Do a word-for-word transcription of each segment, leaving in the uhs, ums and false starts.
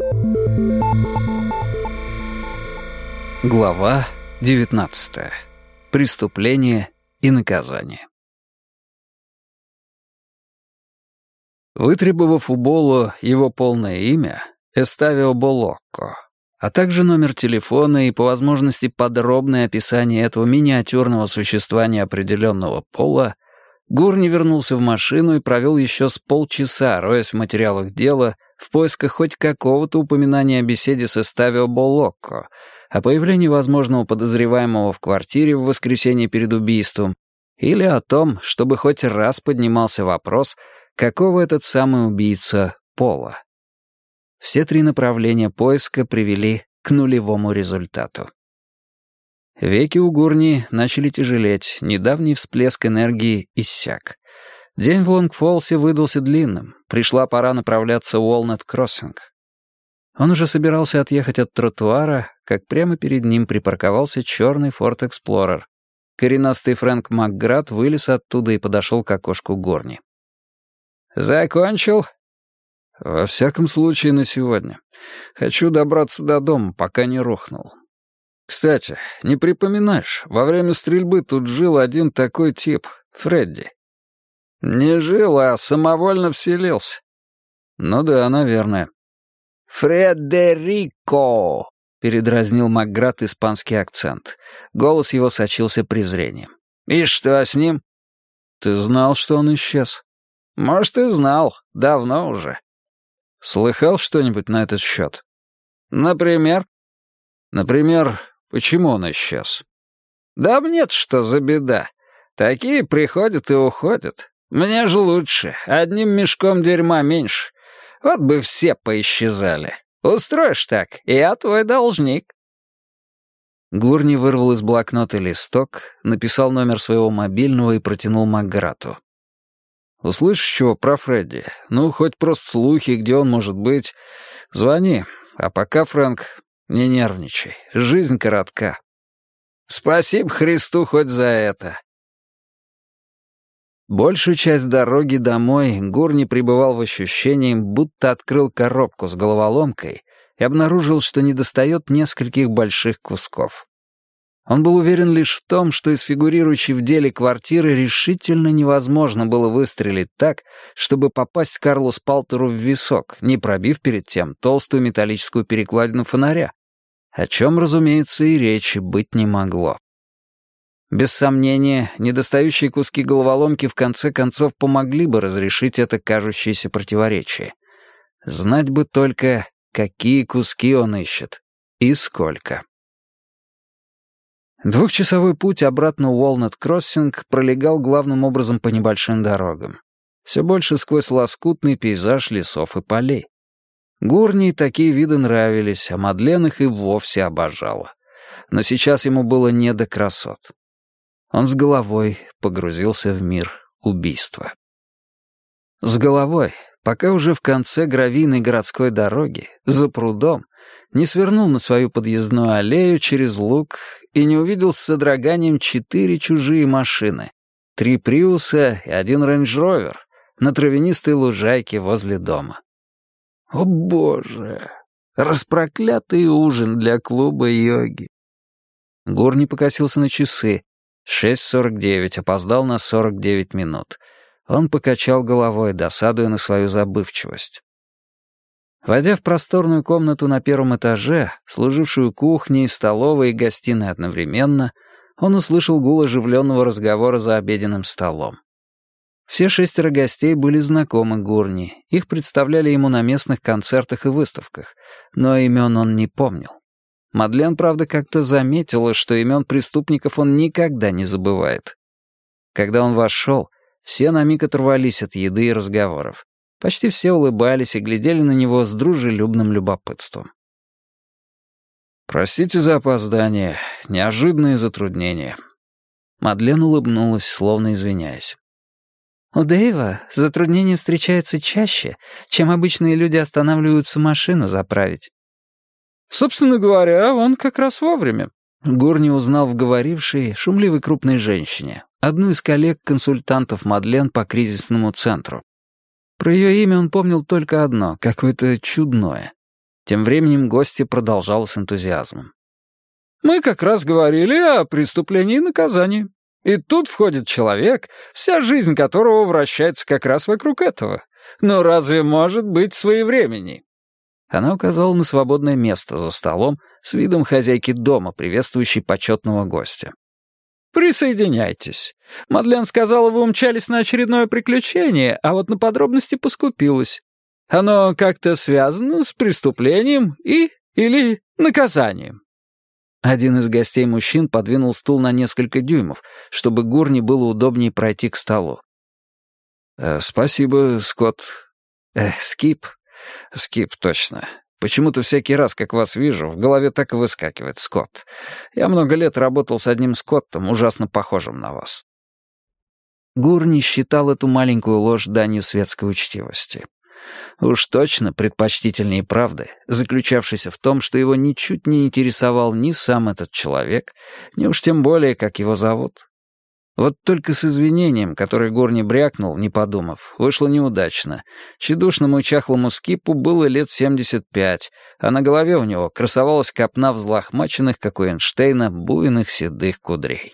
Глава девятнадцатая. Преступление и наказание. Вытребовав у Боло его полное имя, Эставио Болокко, а также номер телефона и, по возможности, подробное описание этого миниатюрного существа неопределенного пола, Гурни вернулся в машину и провел еще с полчаса, роясь в материалах дела, в поисках хоть какого-то упоминания о беседе с Эставио Болокко, о появлении возможного подозреваемого в квартире в воскресенье перед убийством, или о том, чтобы хоть раз поднимался вопрос, какого этот самый убийца пола. Все три направления поиска привели к нулевому результату. Веки у Гурни начали тяжелеть, недавний всплеск энергии иссяк. День в Лонгфолсе выдался длинным, пришла пора направляться в Уолнет-Кроссинг. Он уже собирался отъехать от тротуара, как прямо перед ним припарковался черный Ford Explorer. Коренастый Фрэнк Макград вылез оттуда и подошел к окошку Гурни. «Закончил?» «Во всяком случае, на сегодня. Хочу добраться до дома, пока не рухнул. Кстати, не припоминаешь, во время стрельбы тут жил один такой тип, Фредди?» «Не жил, а самовольно вселился». «Ну да, наверное». «Фредерико!» — передразнил Макград испанский акцент. Голос его сочился презрением. «И что с ним?» «Ты знал, что он исчез?» «Может, и знал. Давно уже». «Слыхал что-нибудь на этот счет?» «Например?» «Например, почему он исчез?» «Да мне-то что за беда. Такие приходят и уходят. Мне же лучше. Одним мешком дерьма меньше. Вот бы все поисчезали. Устроишь так, я твой должник». Гурни вырвал из блокнота листок, написал номер своего мобильного и протянул Макграту. «Услышишь чего про Фредди? Ну, хоть просто слухи, где он может быть. Звони. А пока, Фрэнк, не нервничай. Жизнь коротка». «Спасибо Христу хоть за это». Большую часть дороги домой Гурни пребывал в ощущении, будто открыл коробку с головоломкой и обнаружил, что недостает нескольких больших кусков. Он был уверен лишь в том, что из фигурирующей в деле квартиры решительно невозможно было выстрелить так, чтобы попасть Карлу Спалтеру в висок, не пробив перед тем толстую металлическую перекладину фонаря, о чем, разумеется, и речи быть не могло. Без сомнения, недостающие куски головоломки в конце концов помогли бы разрешить это кажущееся противоречие. Знать бы только, какие куски он ищет и сколько. Двухчасовой путь обратно в Уолнет-Кроссинг пролегал главным образом по небольшим дорогам. Все больше сквозь лоскутный пейзаж лесов и полей. Гурни такие виды нравились, а Мадлен их и вовсе обожала. Но сейчас ему было не до красот. Он с головой погрузился в мир убийства. С головой, пока уже в конце гравийной городской дороги, за прудом, не свернул на свою подъездную аллею через луг и не увидел с содроганием четыре чужие машины, три Приуса и один Рейндж-Ровер на травянистой лужайке возле дома. О боже! Распроклятый ужин для клуба йоги. Гурни покосился на часы. шесть сорок девять, опоздал на сорок девять минут. Он покачал головой, досадуя на свою забывчивость. Войдя в просторную комнату на первом этаже, служившую кухней, столовой и гостиной одновременно, он услышал гул оживленного разговора за обеденным столом. Все шестеро гостей были знакомы Гурни, их представляли ему на местных концертах и выставках, но имен он не помнил. Мадлен, правда, как-то заметила, что имен преступников он никогда не забывает. Когда он вошел, все на миг оторвались от еды и разговоров. Почти все улыбались и глядели на него с дружелюбным любопытством. «Простите за опоздание. Неожиданные затруднения». Мадлен улыбнулась, словно извиняясь. «У Дэйва затруднения встречаются чаще, чем обычные люди останавливаются машину заправить». «Собственно говоря, он как раз вовремя». Гурни узнал в говорившей шумливой крупной женщине, одну из коллег-консультантов Мадлен по кризисному центру. Про ее имя он помнил только одно, какое-то чудное. Тем временем гостья продолжала с энтузиазмом. «Мы как раз говорили о преступлении и наказании. И тут входит человек, вся жизнь которого вращается как раз вокруг этого. Но разве может быть своевременней?» Она указала на свободное место за столом с видом хозяйки дома, приветствующей почетного гостя. «Присоединяйтесь. Мадлен сказала, вы умчались на очередное приключение, а вот на подробности поскупилась. Оно как-то связано с преступлением и или наказанием». Один из гостей мужчин подвинул стул на несколько дюймов, чтобы Гурни было удобнее пройти к столу. «Э, «Спасибо, Скотт. Э, Скип. Скип, точно. Почему-то всякий раз, как вас вижу, в голове так и выскакивает Скотт. Я много лет работал с одним Скоттом, ужасно похожим на вас». Гурни считал эту маленькую ложь данью светской учтивости. Уж точно предпочтительнее правды, заключавшейся в том, что его ничуть не интересовал ни сам этот человек, ни уж тем более, как его зовут. Вот только с извинением, которое Гурни брякнул, не подумав, вышло неудачно. Тщедушному и чахлому Скипу было лет семьдесят пять, а на голове у него красовалась копна взлохмаченных, как у Эйнштейна, буйных седых кудрей.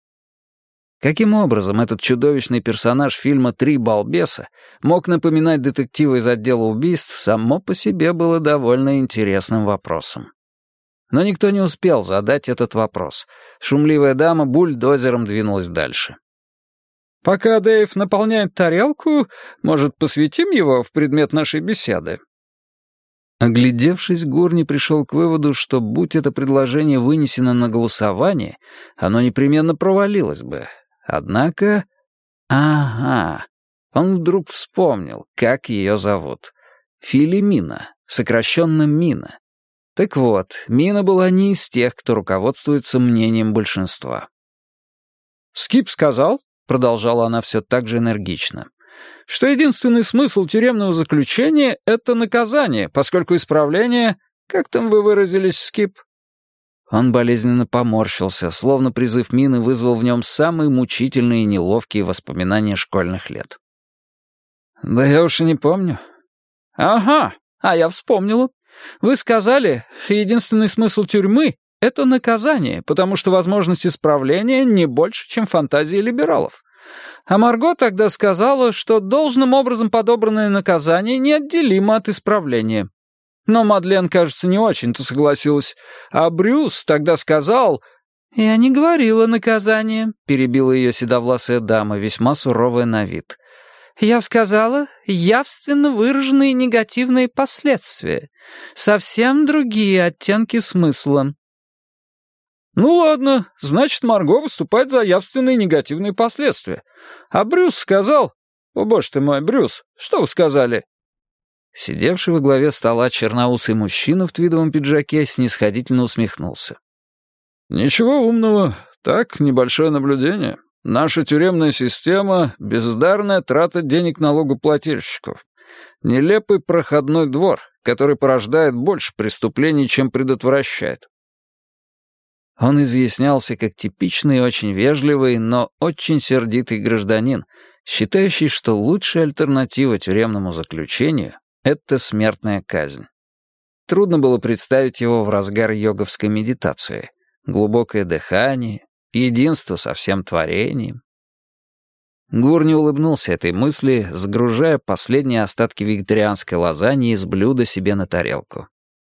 Каким образом этот чудовищный персонаж фильма «Три балбеса» мог напоминать детектива из отдела убийств, само по себе было довольно интересным вопросом. Но никто не успел задать этот вопрос. Шумливая дама бульдозером двинулась дальше. «Пока Дэйв наполняет тарелку, может, посвятим его в предмет нашей беседы?» Оглядевшись, Гурни пришел к выводу, что, будь это предложение вынесено на голосование, оно непременно провалилось бы. Однако... Ага, он вдруг вспомнил, как ее зовут. Филимина, сокращенно Мина. Так вот, Мина была не из тех, кто руководствуется мнением большинства. «Скип сказал, — продолжала она все так же энергично, — что единственный смысл тюремного заключения — это наказание, поскольку исправление... Как там вы выразились, Скип?» Он болезненно поморщился, словно призыв Мины вызвал в нем самые мучительные и неловкие воспоминания школьных лет. «Да я уж и не помню». «Ага, а я вспомнила. Вы сказали, единственный смысл тюрьмы — это наказание, потому что возможность исправления не больше, чем фантазии либералов. А Марго тогда сказала, что должным образом подобранное наказание неотделимо от исправления. Но Мадлен, кажется, не очень-то согласилась. А Брюс тогда сказал... «Я не говорила наказание», — перебила ее седовласая дама, весьма суровая на вид. «Я сказала, явственно выраженные негативные последствия. Совсем другие оттенки смысла». «Ну ладно, значит, Марго выступает за явственные негативные последствия. А Брюс сказал... О, боже ты мой, Брюс, что вы сказали?» Сидевший во главе стола черноусый мужчина в твидовом пиджаке снисходительно усмехнулся. «Ничего умного, так, небольшое наблюдение. Наша тюремная система — бездарная трата денег налогоплательщиков. Нелепый проходной двор, который порождает больше преступлений, чем предотвращает». Он изъяснялся как типичный и очень вежливый, но очень сердитый гражданин, считающий, что лучшая альтернатива тюремному заключению — это смертная казнь. Трудно было представить его в разгар йоговской медитации. Глубокое дыхание, единство со всем творением. Гурни улыбнулся этой мысли, сгружая последние остатки вегетарианской лазаньи из блюда себе на тарелку.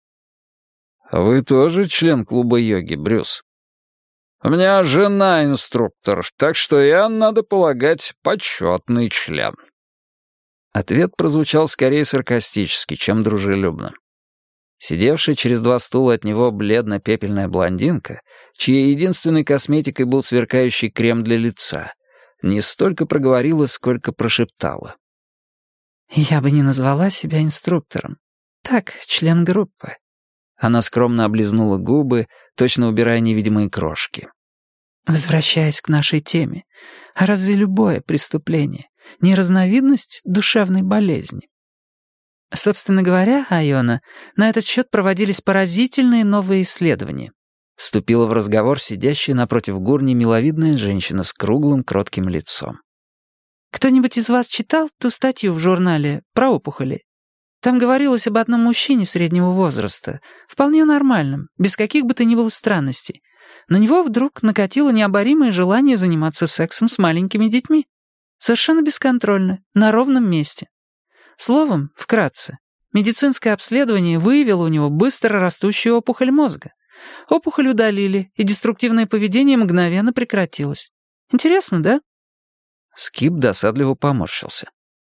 «Вы тоже член клуба йоги, Брюс?» «У меня жена инструктор, так что я, надо полагать, почетный член». Ответ прозвучал скорее саркастически, чем дружелюбно. Сидевшая через два стула от него бледно-пепельная блондинка, чьей единственной косметикой был сверкающий крем для лица, не столько проговорила, сколько прошептала. «Я бы не назвала себя инструктором. Так, член группы». Она скромно облизнула губы, точно убирая невидимые крошки. «Возвращаясь к нашей теме, а разве любое преступление не разновидность душевной болезни? Собственно говоря, Айона, на этот счет проводились поразительные новые исследования». Вступила в разговор сидящая напротив Гурни миловидная женщина с круглым кротким лицом. «Кто-нибудь из вас читал ту статью в журнале про опухоли? Там говорилось об одном мужчине среднего возраста, вполне нормальном, без каких бы то ни было странностей. На него вдруг накатило необоримое желание заниматься сексом с маленькими детьми. Совершенно бесконтрольно, на ровном месте. Словом, вкратце, медицинское обследование выявило у него быстро растущую опухоль мозга. Опухоль удалили, и деструктивное поведение мгновенно прекратилось. Интересно, да? Скип досадливо поморщился.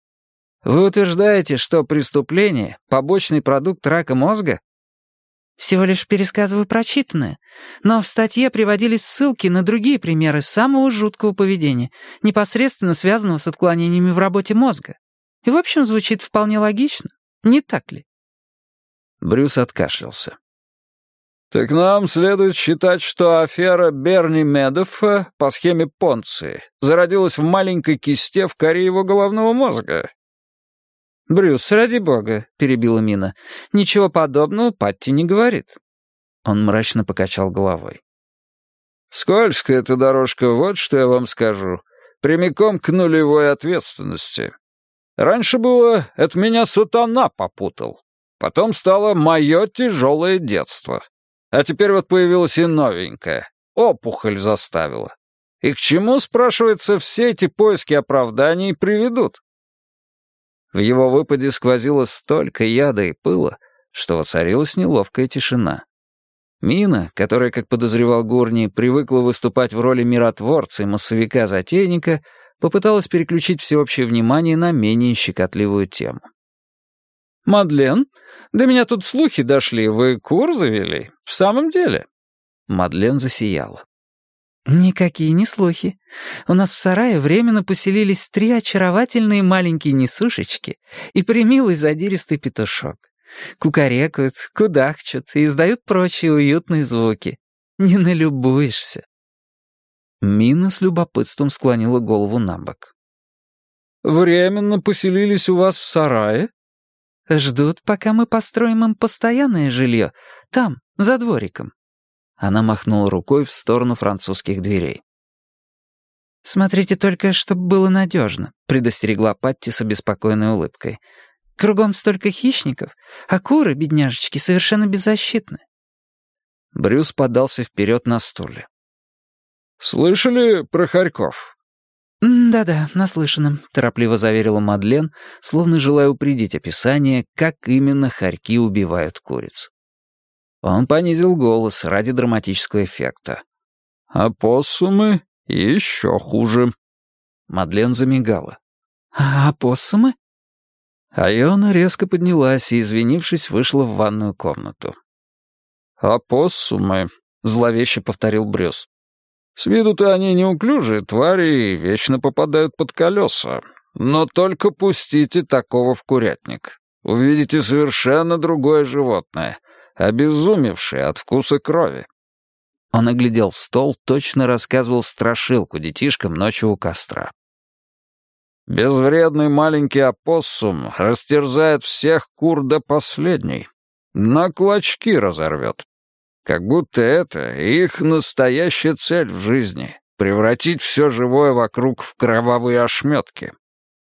«Вы утверждаете, что преступление — побочный продукт рака мозга?» Всего лишь пересказываю прочитанное. Но в статье приводились ссылки на другие примеры самого жуткого поведения, непосредственно связанного с отклонениями в работе мозга. И, в общем, звучит вполне логично. Не так ли? Брюс откашлялся. «Так нам следует считать, что афера Берни Медоффа по схеме Понци зародилась в маленькой кисте в коре его головного мозга». «Брюс, ради бога», — перебила Мина, — «ничего подобного Патти не говорит». Он мрачно покачал головой. «Скользкая эта дорожка, вот что я вам скажу. Прямиком к нулевой ответственности. Раньше было «это меня сатана попутал». Потом стало «мое тяжелое детство». А теперь вот появилась и новенькая. Опухоль заставила. И к чему, спрашивается, все эти поиски оправданий приведут? В его выпаде сквозило столько яда и пыла, что воцарилась неловкая тишина. Мина, которая, как подозревал Гурни, привыкла выступать в роли миротворца и массовика-затейника, попыталась переключить всеобщее внимание на менее щекотливую тему. «Мадлен, до меня тут слухи дошли, вы кур завели? В самом деле?» Мадлен засияла. «Никакие не слухи. У нас в сарае временно поселились три очаровательные маленькие несушечки и примилый задиристый петушок. Кукарекают, кудахчут и издают прочие уютные звуки. Не налюбуешься». Мина с любопытством склонила голову на бок. «Временно поселились у вас в сарае?» «Ждут, пока мы построим им постоянное жилье. Там, за двориком». Она махнула рукой в сторону французских дверей. «Смотрите только, чтобы было надежно», — предостерегла Патти с обеспокоенной улыбкой. «Кругом столько хищников, а куры, бедняжечки, совершенно беззащитны». Брюс подался вперед на стуле. «Слышали про хорьков?» «Да-да, наслышано», — торопливо заверила Мадлен, словно желая упредить описание, как именно хорьки убивают куриц. Он понизил голос ради драматического эффекта. «Опоссумы еще хуже». Мадлен замигала. «А опоссумы?» Айона резко поднялась и, извинившись, вышла в ванную комнату. «Опоссумы», — зловеще повторил Брюс. «С виду-то они неуклюжие твари и вечно попадают под колеса. Но только пустите такого в курятник. Увидите совершенно другое животное, обезумевшее от вкуса крови». Он оглядел стол, точно рассказывал страшилку детишкам ночью у костра. «Безвредный маленький опоссум растерзает всех кур до последней. На клочки разорвет. Как будто это их настоящая цель в жизни — превратить все живое вокруг в кровавые ошметки».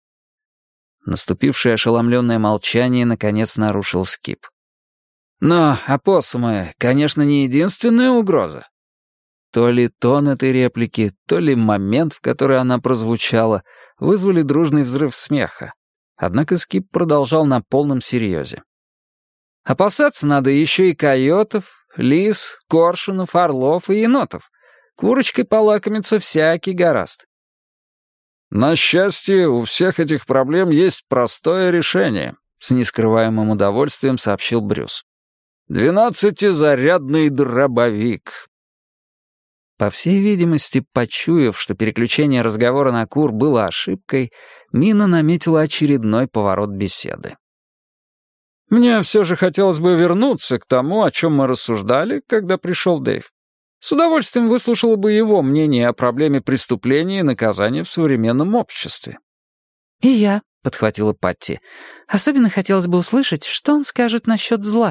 Наступившее ошеломленное молчание наконец нарушил Скип. «Но опоссумы, конечно, не единственная угроза». То ли тон этой реплики, то ли момент, в который она прозвучала, вызвали дружный взрыв смеха. Однако Скип продолжал на полном серьезе. «Опасаться надо еще и койотов, лис, коршунов, орлов и енотов. Курочкой полакомиться всякий гораст». «На счастье, у всех этих проблем есть простое решение», — с нескрываемым удовольствием сообщил Брюс. «Двенадцатизарядный дробовик». По всей видимости, почуяв, что переключение разговора на кур было ошибкой, Мина наметила очередной поворот беседы. «Мне все же хотелось бы вернуться к тому, о чем мы рассуждали, когда пришел Дэйв. С удовольствием выслушала бы его мнение о проблеме преступления и наказания в современном обществе». «И я», — подхватила Патти. «Особенно хотелось бы услышать, что он скажет насчет зла».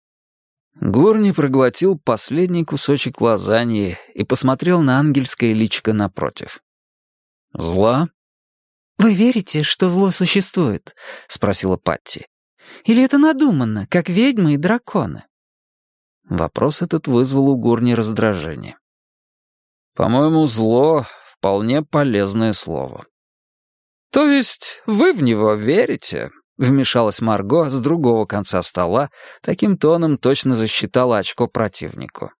Гурни проглотил последний кусочек лазаньи и посмотрел на ангельское личико напротив. «Зла?» «Вы верите, что зло существует?» — спросила Патти. Или это надуманно, как ведьмы и драконы?» Вопрос этот вызвал у Гурни раздражение. «По-моему, зло — вполне полезное слово». «То есть вы в него верите?» — вмешалась Марго с другого конца стола, таким тоном точно засчитала очко противнику.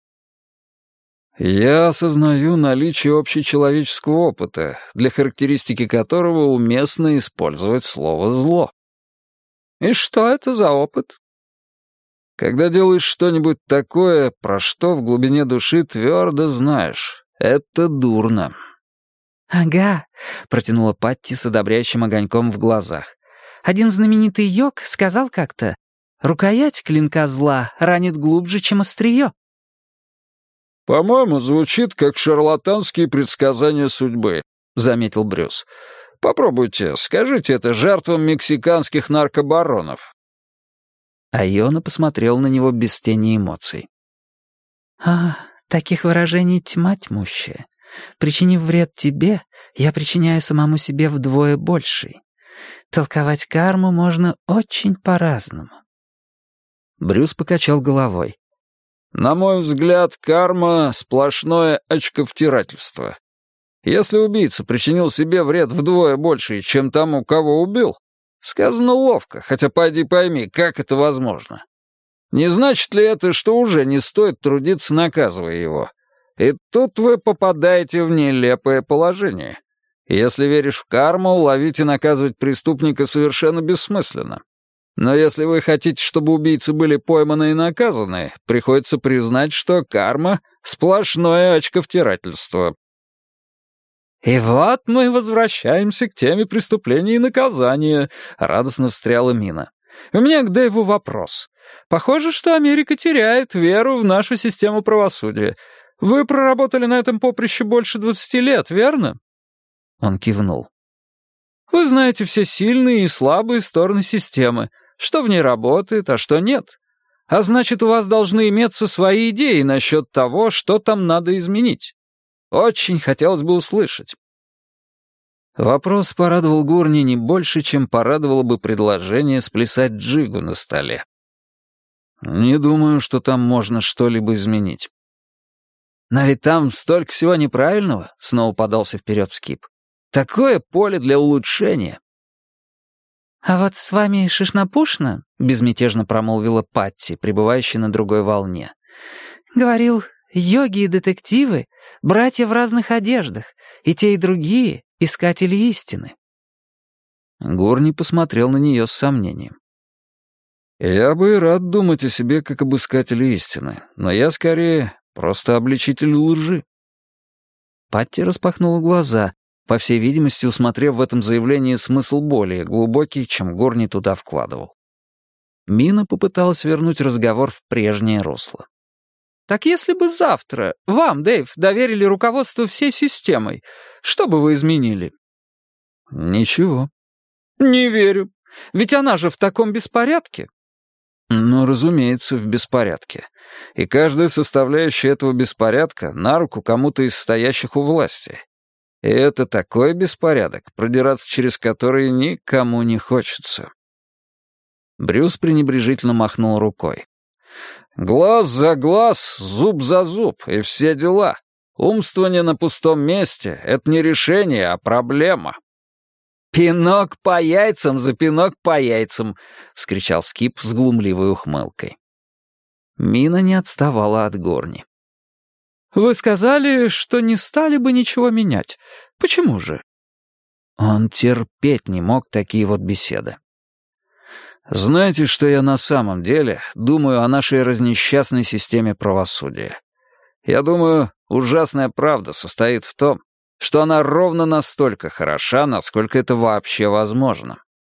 «Я осознаю наличие общечеловеческого опыта, для характеристики которого уместно использовать слово «зло». «И что это за опыт?» «Когда делаешь что-нибудь такое, про что в глубине души твердо знаешь, это дурно». «Ага», — протянула Патти с одобряющим огоньком в глазах. «Один знаменитый йог сказал как-то, рукоять клинка зла ранит глубже, чем острие». «По-моему, звучит как шарлатанские предсказания судьбы», — заметил Брюс. «Попробуйте, скажите это жертвам мексиканских наркобаронов». Айона посмотрел на него без тени эмоций. «А, таких выражений тьма тьмущая. Причинив вред тебе, я причиняю самому себе вдвое больший. Толковать карму можно очень по-разному». Брюс покачал головой. «На мой взгляд, карма — сплошное очковтирательство. Если убийца причинил себе вред вдвое больше, чем тому, кого убил, сказано ловко, хотя пойди пойми, как это возможно. Не значит ли это, что уже не стоит трудиться, наказывая его? И тут вы попадаете в нелепое положение. Если веришь в карму, ловить и наказывать преступника совершенно бессмысленно. Но если вы хотите, чтобы убийцы были пойманы и наказаны, приходится признать, что карма — сплошное очковтирательство». «И вот мы возвращаемся к теме преступления и наказания», — радостно встряла Мина. «У меня к Дэйву вопрос. Похоже, что Америка теряет веру в нашу систему правосудия. Вы проработали на этом поприще больше двадцати лет, верно?» Он кивнул. «Вы знаете все сильные и слабые стороны системы, что в ней работает, а что нет. А значит, у вас должны иметься свои идеи насчет того, что там надо изменить. Очень хотелось бы услышать». Вопрос порадовал Гурни не больше, чем порадовало бы предложение сплясать джигу на столе. «Не думаю, что там можно что-либо изменить». «Но ведь там столько всего неправильного», — снова подался вперед Скип. «Такое поле для улучшения». «А вот с вами шишнапушно», — безмятежно промолвила Патти, пребывающая на другой волне. «Говорил, йоги и детективы — братья в разных одеждах, и те, и другие — искатели истины». Гурни посмотрел на нее с сомнением. «Я бы и рад думать о себе как об искателе истины, но я скорее просто обличитель лжи». Патти распахнула глаза, по всей видимости, усмотрев в этом заявлении смысл более глубокий, чем Гурни туда вкладывал. Мина попыталась вернуть разговор в прежнее русло. «Так если бы завтра вам, Дэйв, доверили руководство всей системой, что бы вы изменили?» «Ничего». «Не верю. Ведь она же в таком беспорядке». «Ну, разумеется, в беспорядке. И каждая составляющая этого беспорядка на руку кому-то из стоящих у власти. И это такой беспорядок, продираться через который никому не хочется». Брюс пренебрежительно махнул рукой. «Глаз за глаз, зуб за зуб, и все дела. Умствование на пустом месте — это не решение, а проблема». «Пинок по яйцам за пинок по яйцам!» — вскричал Скип с глумливой ухмылкой. Мина не отставала от Горни. «Вы сказали, что не стали бы ничего менять. Почему же?» Он терпеть не мог такие вот беседы. «Знаете, что я на самом деле думаю о нашей разнесчастной системе правосудия? Я думаю, ужасная правда состоит в том, что она ровно настолько хороша, насколько это вообще возможно».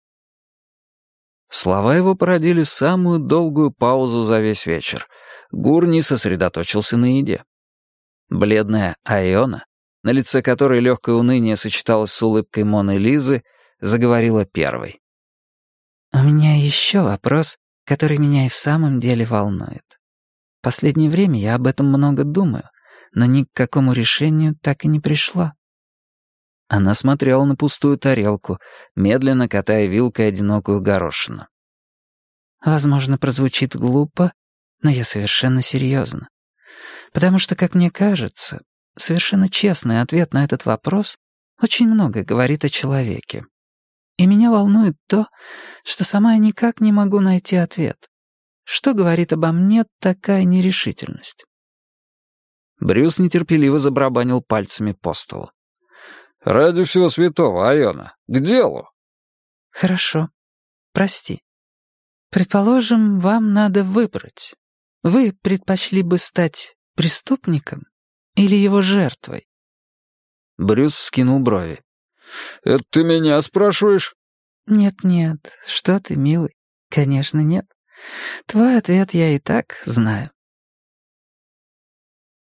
Слова его породили самую долгую паузу за весь вечер. Гурни сосредоточился на еде. Бледная Айона, на лице которой легкое уныние сочеталось с улыбкой Моны Лизы, заговорила первой. «У меня еще вопрос, который меня и в самом деле волнует. В последнее время я об этом много думаю, но ни к какому решению так и не пришла». Она смотрела на пустую тарелку, медленно катая вилкой одинокую горошину. Возможно, прозвучит глупо, но я совершенно серьезно. Потому что, как мне кажется, совершенно честный ответ на этот вопрос очень много говорит о человеке. И меня волнует то, что сама я никак не могу найти ответ. Что говорит обо мне такая нерешительность? Брюс нетерпеливо забарабанил пальцами по столу. «Ради всего святого, Айона, к делу!» «Хорошо. Прости. Предположим, вам надо выбрать. Вы предпочли бы стать преступником или его жертвой?» Брюс скинул брови. «Это ты меня спрашиваешь?» «Нет-нет, что ты, милый, конечно, нет. Твой ответ я и так знаю».